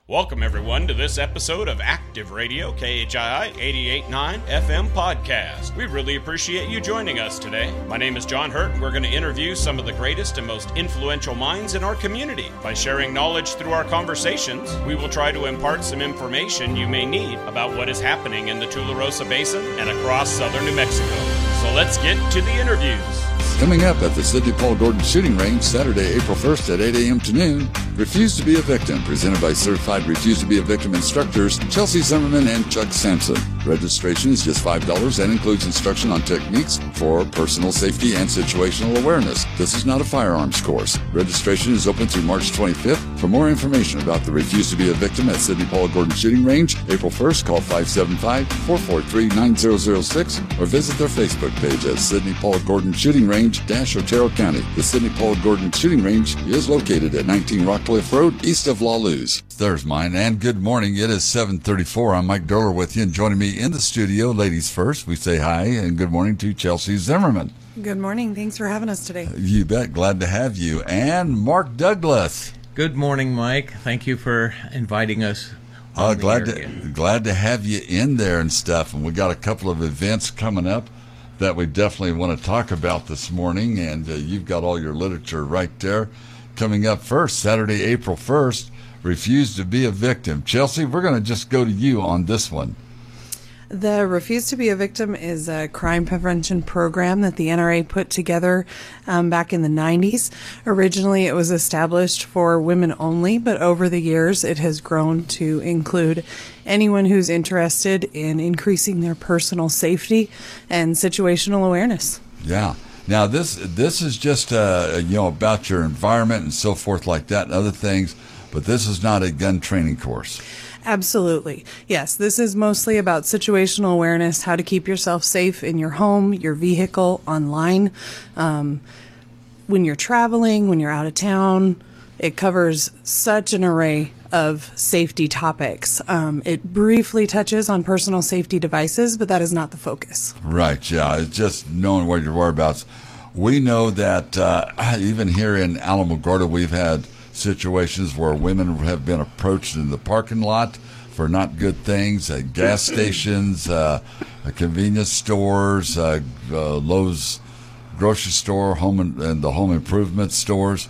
Welcome, everyone, to this episode of Active Radio, KHII 88.9 FM podcast. We really appreciate you joining us today. My name is John Hurt, and we're going to interview some of the greatest and most influential minds in our community. By sharing knowledge through our conversations, we will try to impart some information you may need about what is happening in the Tularosa Basin and across southern New Mexico. So let's get to the interviews. Coming up at the Sidney Paul Gordon Shooting Range, Saturday, April 1st at 8 a.m. to noon, Refuse to be a Victim, presented by Certified Refuse to be a Victim instructors Chelsea Zimmerman and Chuck Sampson. Registration is just $5 and includes instruction on techniques for personal safety and situational awareness. This is not a firearms course. Registration is open through March 25th. For more information about the Refuse to be a Victim at Sidney Paul Gordon Shooting Range, April 1st, call 575-443-9006 or visit their Facebook page at Sidney Paul Gordon Shooting Range, Otero County. The Sidney Paul Gordon Shooting Range is located at 19 Rockcliffe Road, east of La Luz. There's mine, and good morning. It is 7:34. I'm Mike Doler with you, and joining me in the studio, ladies first, we say hi and good morning to Chelsea Zimmerman. Good morning. Thanks for having us today. You bet. Glad to have you. And Mark Douglas. Good morning, Mike. Thank you for inviting us. Glad to have you in there and stuff. And we got a couple of events coming up that we definitely want to talk about this morning, and you've got all your literature right there. Coming up first, Saturday, April 1st, Refuse to be a Victim. Chelsea, we're going to just go to you on this one. The Refuse to be a Victim is a crime prevention program that the NRA put together back in the 90s. Originally, it was established for women only, but over the years, it has grown to include anyone who's interested in increasing their personal safety and situational awareness. Yeah. Now, this is just about your environment and so forth like that and other things, but this is not a gun training course. Absolutely. Yes, this is mostly about situational awareness, how to keep yourself safe in your home, your vehicle, online, when you're traveling, when you're out of town. It covers such an array of safety topics. It briefly touches on personal safety devices, but that is not the focus. Right, yeah. It's just knowing what your whereabouts. We know that even here in Alamogordo, we've had situations where women have been approached in the parking lot for not good things, at gas stations, convenience stores, Lowe's grocery store, and the home improvement stores.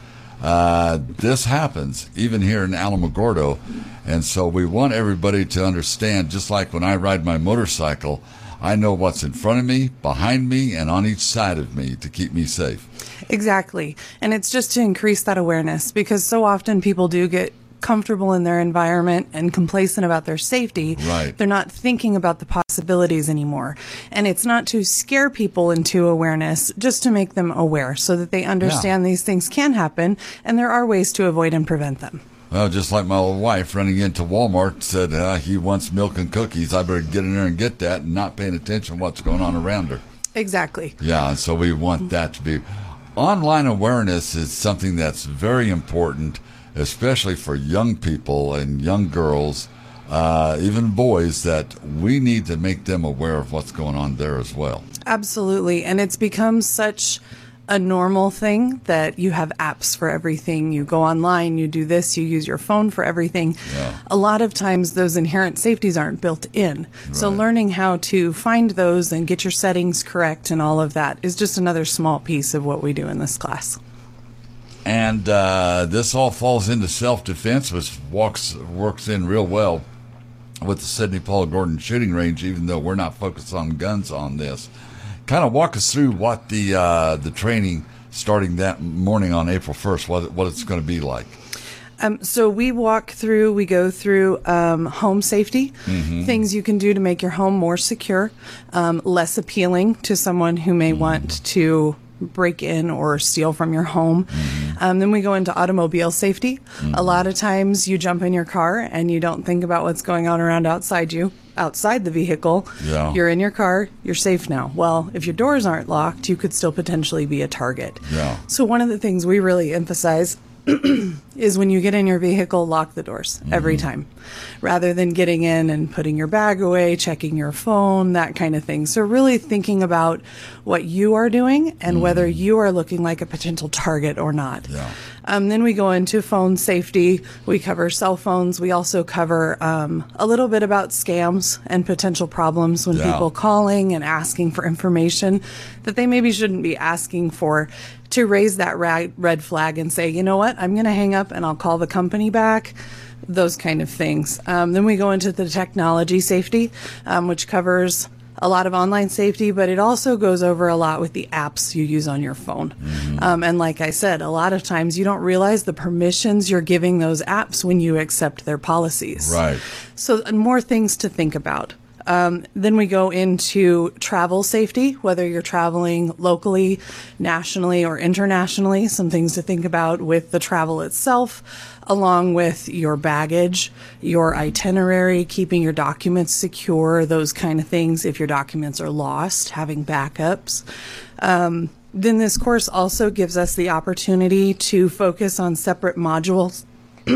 This happens even here in Alamogordo, and so we want everybody to understand, just like when I ride my motorcycle, I know what's in front of me, behind me, and on each side of me to keep me safe. Exactly. And it's just to increase that awareness, because so often people do get comfortable in their environment and complacent about their safety. Right. They're not thinking about the possibilities anymore. And it's not to scare people into awareness, just to make them aware so that they understand these things can happen and there are ways to avoid and prevent them. Well, just like my old wife running into Walmart said, he wants milk and cookies. I better get in there and get that, and not paying attention to what's going on around her. Exactly. Yeah, and so we want that to be. Online awareness is something that's very important, especially for young people and young girls, even boys, that we need to make them aware of what's going on there as well. Absolutely. And it's become such a normal thing that you have apps for everything. You go online, you do this, you use your phone for everything. Yeah. A lot of times those inherent safeties aren't built in. Right. So learning how to find those and get your settings correct and all of that is just another small piece of what we do in this class. And this all falls into self-defense, which works in real well with the Sidney Paul Gordon Shooting Range, even though we're not focused on guns on this. Kind of walk us through what the training starting that morning on April 1st, what it's going to be like. So we go through home safety, things you can do to make your home more secure, less appealing to someone who may want to break in or steal from your home. Then we go into automobile safety. A lot of times you jump in your car and you don't think about what's going on around outside the vehicle. Yeah. You're in your car, you're safe now. Well, if your doors aren't locked, you could still potentially be a target. Yeah. So one of the things we really emphasize is when you get in your vehicle, lock the doors every time, rather than getting in and putting your bag away, checking your phone, that kind of thing. So really thinking about what you are doing and whether you are looking like a potential target or not. Yeah. Then we go into phone safety. We cover cell phones. We also cover a little bit about scams and potential problems when people calling and asking for information that they maybe shouldn't be asking for, to raise that red flag and say, you know what, I'm going to hang up and I'll call the company back. Those kind of things. Then we go into the technology safety, which covers a lot of online safety, but it also goes over a lot with the apps you use on your phone. And like I said, a lot of times you don't realize the permissions you're giving those apps when you accept their policies. Right. So more things to think about. Then we go into travel safety, whether you're traveling locally, nationally, or internationally, some things to think about with the travel itself, along with your baggage, your itinerary, keeping your documents secure, those kind of things. If your documents are lost, having backups. Then this course also gives us the opportunity to focus on separate modules,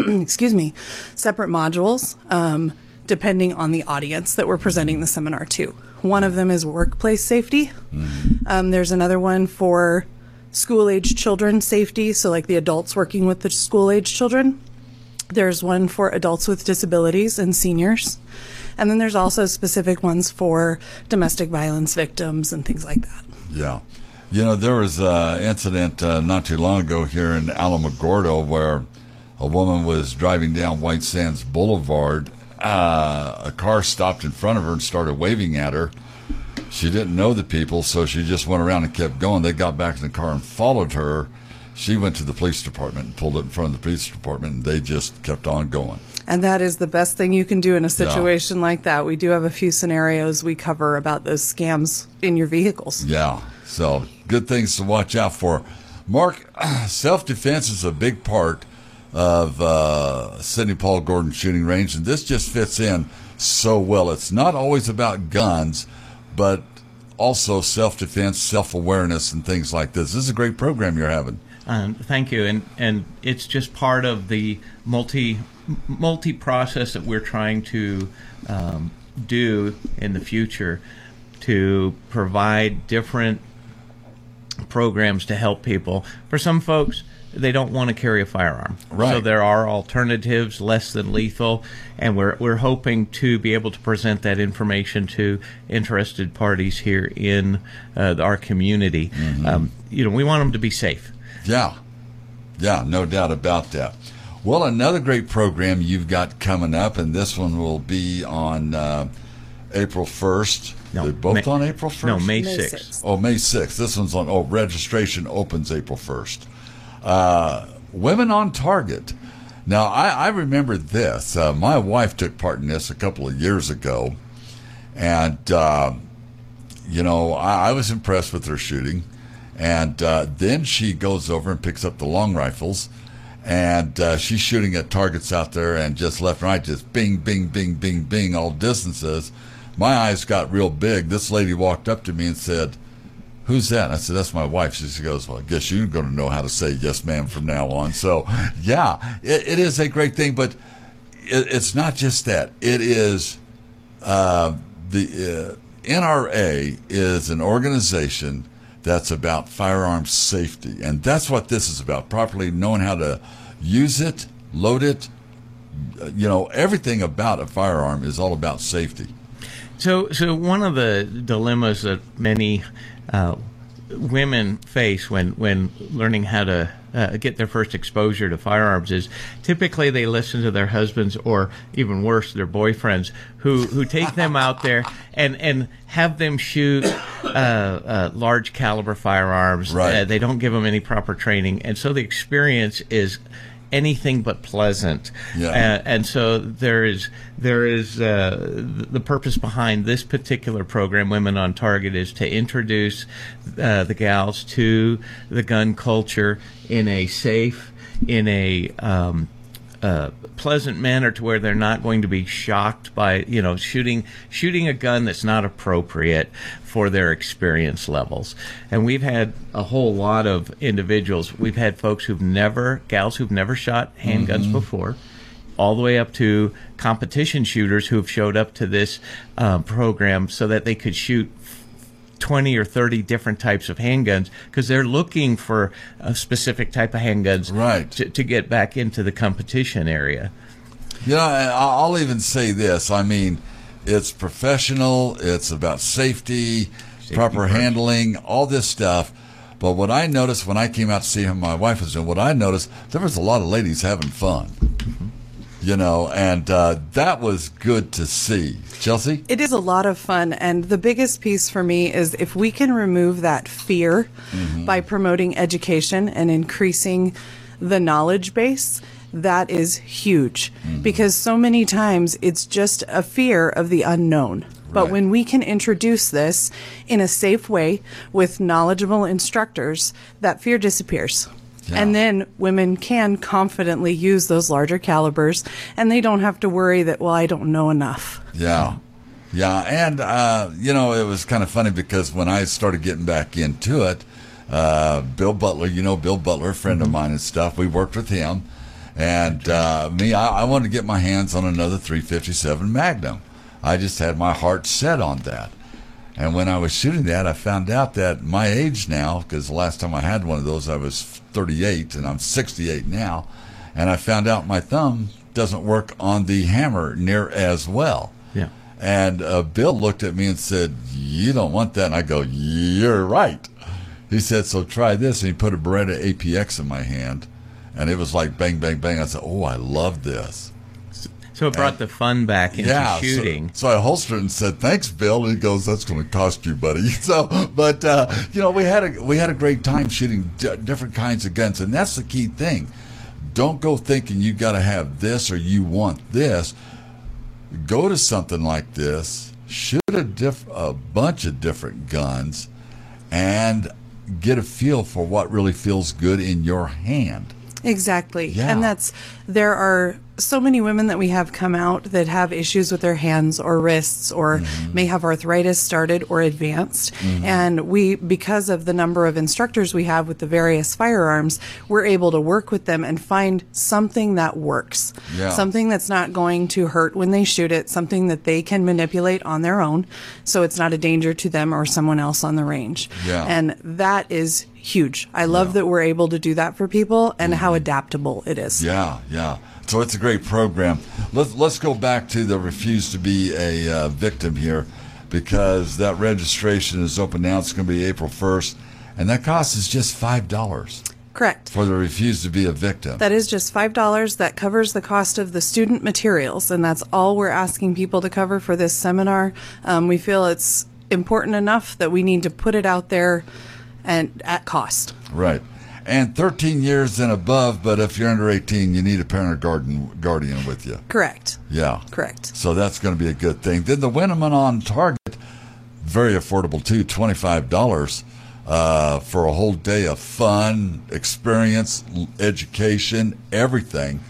separate modules, depending on the audience that we're presenting the seminar to. One of them is workplace safety. There's another one for school-age children safety, so like the adults working with the school-age children. There's one for adults with disabilities and seniors. And then there's also specific ones for domestic violence victims and things like that. Yeah. You know, there was an incident not too long ago here in Alamogordo where a woman was driving down White Sands Boulevard. A car stopped in front of her and started waving at her. She didn't know the people, so she just went around and kept going. They got back in the car and followed her. She went to the police department and pulled it in front of the police department, and they just kept on going. And that is the best thing you can do in a situation like that. We do have a few scenarios we cover about those scams in your vehicles. Yeah, so good things to watch out for. Mark, self-defense is a big part of Sidney Paul Gordon Shooting Range, and this just fits in so well. It's not always about guns, but also self-defense, self-awareness, and things like this. This is a great program you're having. Thank you, and it's just part of the multi-process that we're trying to do in the future to provide different programs to help people. For some folks, they don't want to carry a firearm. Right. So there are alternatives, less than lethal, and we're hoping to be able to present that information to interested parties here in our community. We want them to be safe. Yeah, no doubt about that. Well, another great program you've got coming up, and this one will be on April 1st. No, They're both on April 1st? No, May 6th. Oh, May 6th. This one's on, registration opens April 1st. Women on Target. Now, I remember this. My wife took part in this a couple of years ago, and, I was impressed with her shooting. And then she goes over and picks up the long rifles, and she's shooting at targets out there, and just left and right, just bing, bing, bing, bing, bing, all distances. My eyes got real big. This lady walked up to me and said, "Who's that?" And I said, "That's my wife." She goes, "Well, I guess you're going to know how to say yes, ma'am, from now on." So, yeah, it is a great thing, but it's not just that. It is the NRA is an organization that's about firearms safety, and that's what this is about, properly knowing how to use it, load it. Everything about a firearm is all about safety. So one of the dilemmas that many women face when learning how to get their first exposure to firearms is typically they listen to their husbands, or even worse, their boyfriends, who take them out there and have them shoot large caliber firearms. Right. They don't give them any proper training, and so the experience is anything but pleasant. Yeah. And so there is the purpose behind this particular program, Women on Target, is to introduce the gals to the gun culture in a safe, in a pleasant manner, to where they're not going to be shocked by shooting a gun that's not appropriate for their experience levels. And we've had a whole lot of individuals. We've had gals who've never shot handguns before, all the way up to competition shooters who've showed up to this program so that they could shoot 20 or 30 different types of handguns because they're looking for a specific type of handguns Right. to get back into the competition area. You know, I'll even say this. I mean, it's professional. It's about safety proper first. handling, all this stuff. But what I noticed when I came out to see how my wife was doing, what I noticed, there was a lot of ladies having fun. You know, and that was good to see. Chelsea? It is a lot of fun, and the biggest piece for me is if we can remove that fear by promoting education and increasing the knowledge base, that is huge. Because so many times it's just a fear of the unknown. But Right. when we can introduce this in a safe way with knowledgeable instructors, that fear disappears. Yeah. And then women can confidently use those larger calibers, and they don't have to worry that, well, I don't know enough. Yeah. Yeah. And, you know, it was kind of funny because when I started getting back into it, Bill Butler, you know, Bill Butler, a friend of mine and stuff, we worked with him. And I wanted to get my hands on another 357 Magnum. I just had my heart set on that. And when I was shooting that, I found out that my age now, because the last time I had one of those, I was 38, and I'm 68 now. And I found out my thumb doesn't work on the hammer near as well. Yeah. And Bill looked at me and said, "You don't want that." And I go, "You're right." He said, "So try this." And he put a Beretta APX in my hand. And it was like bang, bang, bang. I said, "Oh, I love this." So it brought the fun back into shooting. So I holstered it and said, "Thanks, Bill." And he goes, "That's going to cost you, buddy." So, but you know, we had a great time shooting different kinds of guns, and that's the key thing. Don't go thinking you got to have this or you want this. Go to something like this, shoot a bunch of different guns, and get a feel for what really feels good in your hand. Exactly. Yeah. And there are so many women that we have come out that have issues with their hands or wrists or may have arthritis started or advanced. And because of the number of instructors we have with the various firearms, we're able to work with them and find something that works. Yeah. Something that's not going to hurt when they shoot it, something that they can manipulate on their own so it's not a danger to them or someone else on the range. Yeah. And that is huge. I love that we're able to do that for people and how adaptable it is. Yeah, yeah. So it's a great program. Let's go back to the Refuse to Be a Victim here, because that registration is open now. It's going to be April 1st, and that cost is just $5 Correct. for the Refuse to Be a Victim. That is just $5. That covers the cost of the student materials, and that's all we're asking people to cover for this seminar. We feel it's important enough that we need to put it out there and at cost. Right. And 13 years and above, but if you're under 18, you need a parent or guardian with you. Correct. Yeah. Correct. So that's going to be a good thing. Then the Winneman on Target, very affordable too, $25 for a whole day of fun, experience, education, everything.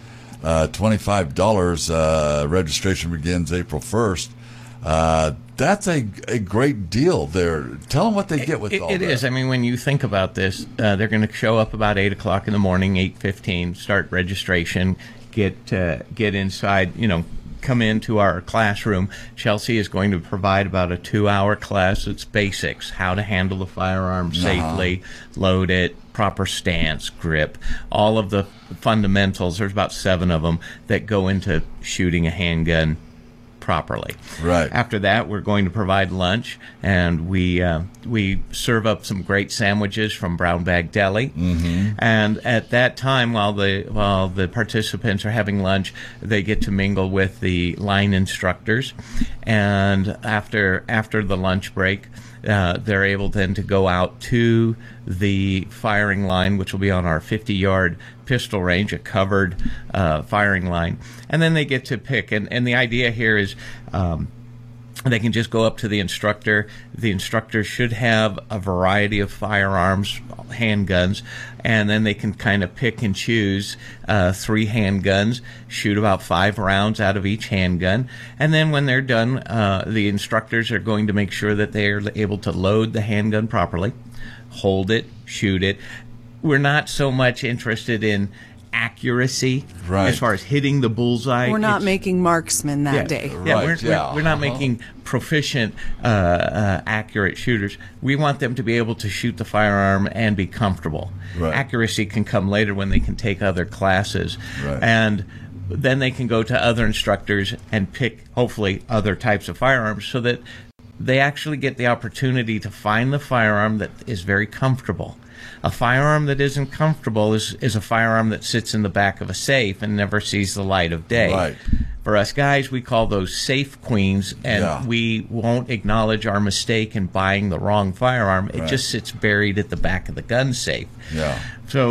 $25. Registration begins April 1st. That's a great deal there. Tell them what they get with all that. It is. I mean, when you think about this, they're going to show up about 8 o'clock in the morning, 8:15, start registration, get inside, come into our classroom. Chelsea is going to provide about a 2-hour class. It's basics, how to handle the firearm safely, load it, proper stance, grip, all of the fundamentals. There's about 7 of them that go into shooting a handgun properly. Right. After that, we're going to provide lunch, and we serve up some great sandwiches from Brown Bag Deli. And at that time, while the participants are having lunch, they get to mingle with the line instructors. And after the lunch break, they're able then to go out to the firing line, which will be on our 50-yard pistol range, a covered firing line. And then they get to pick. And the idea here is they can just go up to the instructor. The instructor should have a variety of firearms, handguns, and then they can kind of pick and choose 3 handguns, shoot about 5 rounds out of each handgun. And then when they're done, the instructors are going to make sure that they're able to load the handgun properly, hold it, shoot it. We're not so much interested in accuracy Right. as far as hitting the bullseye. We're not It's- making marksmen that day. Yeah, Right, yeah. we're not Uh-huh. making proficient, accurate shooters. We want them to be able to shoot the firearm and be comfortable. Right. Accuracy can come later when they can take other classes. Right. And then they can go to other instructors and pick, hopefully, other types of firearms so that they actually get the opportunity to find the firearm that is very comfortable. A firearm that isn't comfortable is a firearm that sits in the back of a safe and never sees the light of day. Right. For us guys, we call those safe queens, and Yeah. we won't acknowledge our mistake in buying the wrong firearm. It Right. just sits buried at the back of the gun safe. Yeah.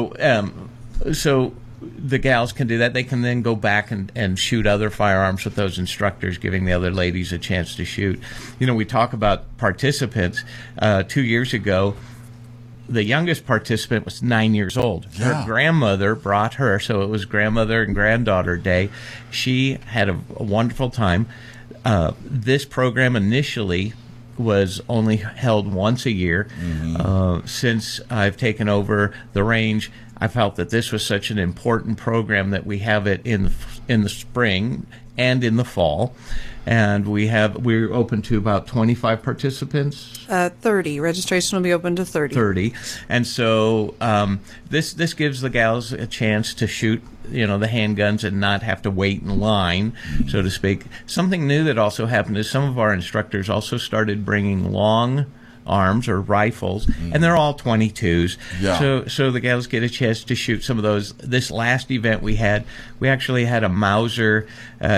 So the gals can do that. They can then go back and shoot other firearms with those instructors, giving the other ladies a chance to shoot. We talk about participants. 2 years ago, the youngest participant was 9 years old. Yeah. Her grandmother brought her, so it was grandmother and granddaughter day. She had a wonderful time. This program initially was only held once a year. Since I've taken over the range, I felt that this was such an important program that we have it in the spring and in the fall. And we're open to about 25 participants. 30. Registration will be open to 30. 30. And so this gives the gals a chance to shoot the handguns and not have to wait in line, so to speak. Something new that also happened is some of our instructors also started bringing long arms or rifles, and they're all 22s. Yeah. So the gals get a chance to shoot some of those. This last event we actually had a Mauser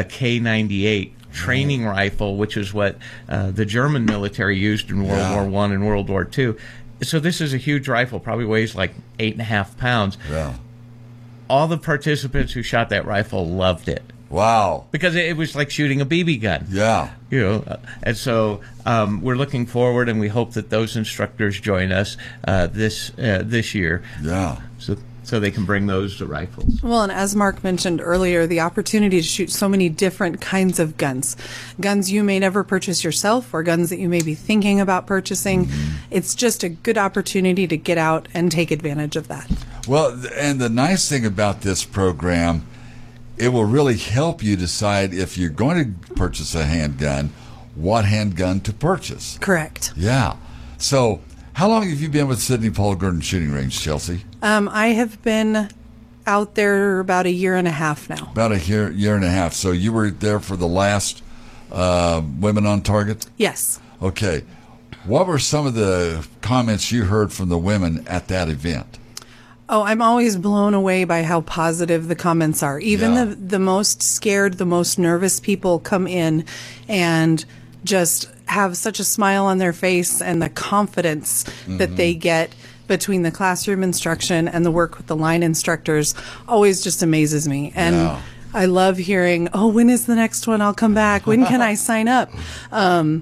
K98 training rifle, which is what the German military used in World War I and World War II. So this is a huge rifle, probably weighs like 8.5 pounds. Yeah. All the participants who shot that rifle loved it Wow. because it was like shooting a BB gun. Yeah. And so we're looking forward, and we hope that those instructors join us this year. Yeah. So they can bring those rifles. Well, and as Mark mentioned earlier, the opportunity to shoot so many different kinds of guns you may never purchase yourself, or guns that you may be thinking about purchasing. It's just a good opportunity to get out and take advantage of that. Well, and the nice thing about this program, it will really help you decide if you're going to purchase a handgun, what handgun to purchase. Correct. Yeah. So, how long have you been with Sidney Paul Gordon Shooting Range, Chelsea? I have been out there about a year and a half now. About a year and a half. So you were there for the last Women on Target? Yes. Okay. What were some of the comments you heard from the women at that event? Oh, I'm always blown away by how positive the comments are. Even Yeah. the most scared, the most nervous people come in and just have such a smile on their face, and the confidence that they get between the classroom instruction and the work with the line instructors always just amazes me. And Yeah. I love hearing, oh, when is the next one? I'll come back. When can I sign up? And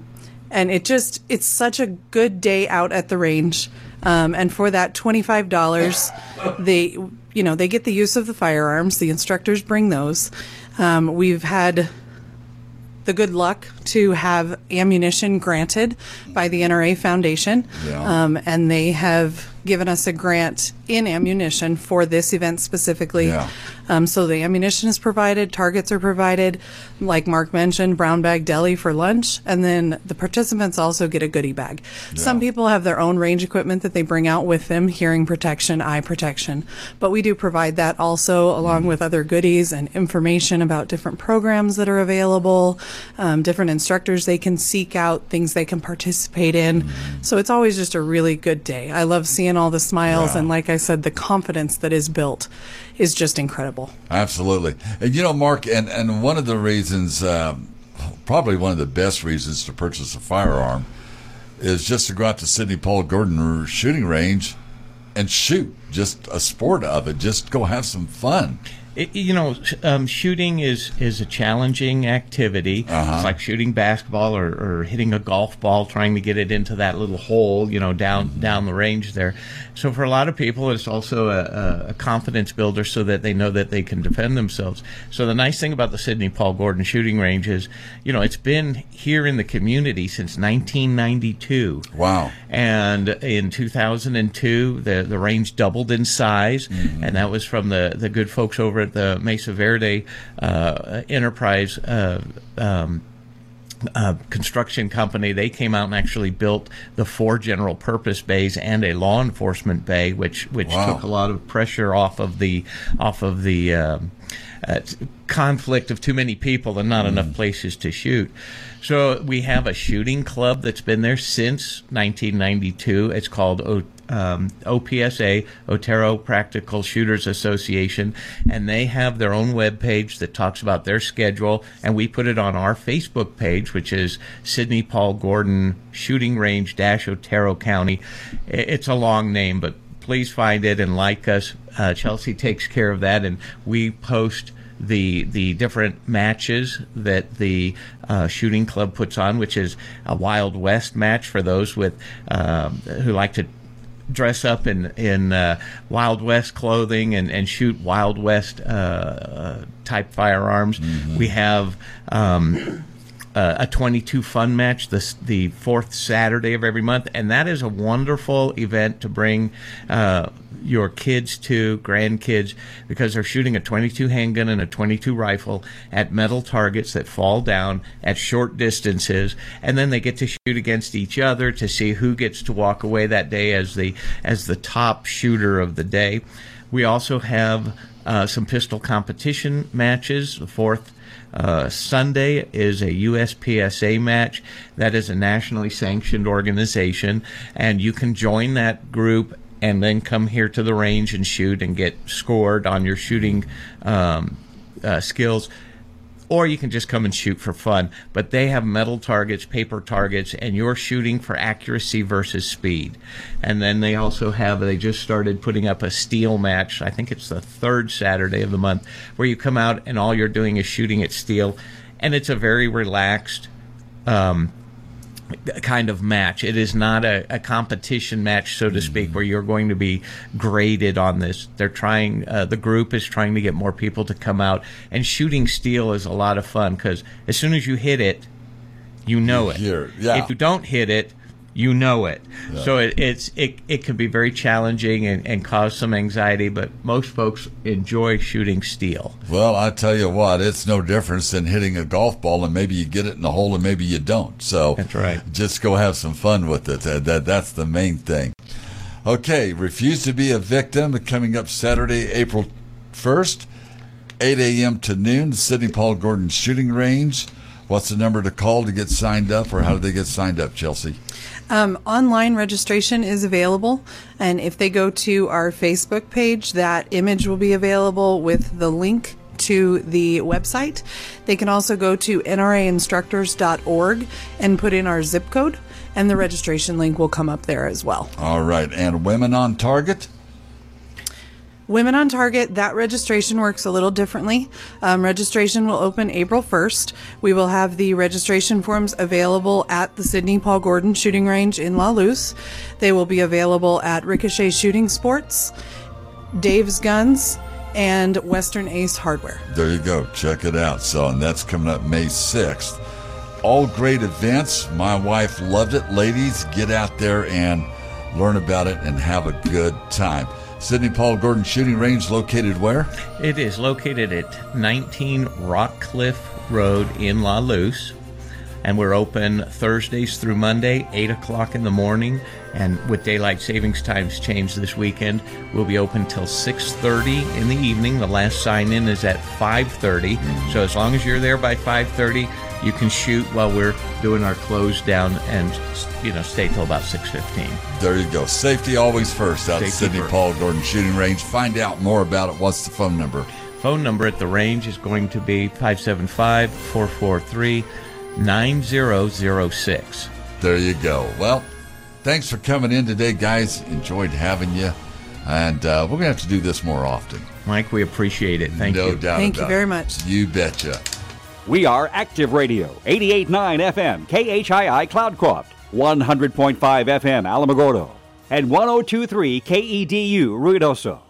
it's such a good day out at the range. And for that $25, they get the use of the firearms. The instructors bring those. We've had the good luck to have ammunition granted by the NRA Foundation. Yeah. And they have given us a grant in ammunition for this event specifically. Yeah. So the ammunition is provided, targets are provided, like Mark mentioned, brown bag deli for lunch, and then the participants also get a goodie bag. Yeah. Some people have their own range equipment that they bring out with them, hearing protection, eye protection, but we do provide that also along with other goodies and information about different programs that are available, different instructors they can seek out, things they can participate in. So it's always just a really good day. I love seeing all the smiles, Yeah. and like I said, the confidence that is built is just incredible. Absolutely. And Mark, and one of the reasons, probably one of the best reasons to purchase a firearm is just to go out to Sidney Paul Gordon Shooting Range and shoot. Just a sport of it. Just go have some fun. Shooting is a challenging activity. It's like shooting basketball or hitting a golf ball, trying to get it into that little hole, down the range there. So for a lot of people, it's also a confidence builder so that they know that they can defend themselves. So the nice thing about the Sidney Paul Gordon shooting range is, it's been here in the community since 1992. Wow. And in 2002, the range doubled in size, and that was from the good folks over at the Mesa Verde Enterprise construction company. They came out and actually built the 4 general purpose bays and a law enforcement bay, which took a lot of pressure off of the conflict of too many people and not enough places to shoot. So we have a shooting club that's been there since 1992. It's called OPSA, Otero Practical Shooters Association, and they have their own webpage that talks about their schedule, and we put it on our Facebook page, which is Sidney Paul Gordon Shooting Range - Otero County. It's a long name, but please find it and like us. Chelsea takes care of that, and we post the different matches that the shooting club puts on, which is a Wild West match for those with who like to dress up in Wild West clothing and shoot Wild West type firearms. We have a 22 fun match the 4th Saturday of every month, and that is a wonderful event to bring your kids to, grandkids, because they're shooting a 22 handgun and a 22 rifle at metal targets that fall down at short distances, and then they get to shoot against each other to see who gets to walk away that day as the top shooter of the day. We also have some pistol competition matches. The 4th Sunday is a USPSA match. That is a nationally sanctioned organization, and you can join that group and then come here to the range and shoot and get scored on your shooting skills. Or you can just come and shoot for fun. But they have metal targets, paper targets, and you're shooting for accuracy versus speed. And then they also they just started putting up a steel match. I think it's the 3rd Saturday of the month, where you come out and all you're doing is shooting at steel. And it's a very relaxed kind of match. It is not a competition match, so to speak, where you're going to be graded on this. They're trying, the group is trying to get more people to come out, and shooting steel is a lot of fun because as soon as you hit it, you know it. Yeah. If you don't hit it, you know it. Yeah. So it can be very challenging and cause some anxiety, but most folks enjoy shooting steel. Well, I tell you what, it's no difference than hitting a golf ball, and maybe you get it in the hole and maybe you don't. So that's right. Just go have some fun with it. That's the main thing. Okay, Refuse to Be a Victim coming up Saturday, April 1st, 8 a.m. to noon, Sidney Paul Gordon Shooting Range. What's the number to call to get signed up, or how do they get signed up, Chelsea? Online registration is available, and if they go to our Facebook page, that image will be available with the link to the website. They can also go to nrainstructors.org and put in our zip code, and the registration link will come up there as well. All right, and Women on Target? Women on Target, that registration works a little differently. Registration will open April 1st. We will have the registration forms available at the Sidney Paul Gordon Shooting Range in La Luz. They will be available at Ricochet Shooting Sports, Dave's Guns, and Western Ace Hardware. There you go. Check it out. So, and that's coming up May 6th. All great events. My wife loved it. Ladies, get out there and learn about it and have a good time. Sidney Paul Gordon Shooting Range located where? It is located at 19 Rockcliffe Road in La Luz, and we're open Thursdays through Monday, 8 o'clock in the morning, and with daylight savings times changed this weekend, we'll be open till 6:30 in the evening. The last sign-in is at 5:30, so as long as you're there by 5:30, you can shoot while we're doing our close down and, stay till about 6:15. There you go. Safety always first out at Sidney first. Paul Gordon Shooting Range. Find out more about it. What's the phone number? Phone number at the range is going to be 575-443-9006. There you go. Well, thanks for coming in today, guys. Enjoyed having you. And we're going to have to do this more often. Mike, we appreciate it. Thank No you. doubt Thank you about very it. much. You betcha. We are Active Radio, 88.9 FM, KHII Cloudcroft, 100.5 FM Alamogordo, and 102.3 KEDU Ruidoso.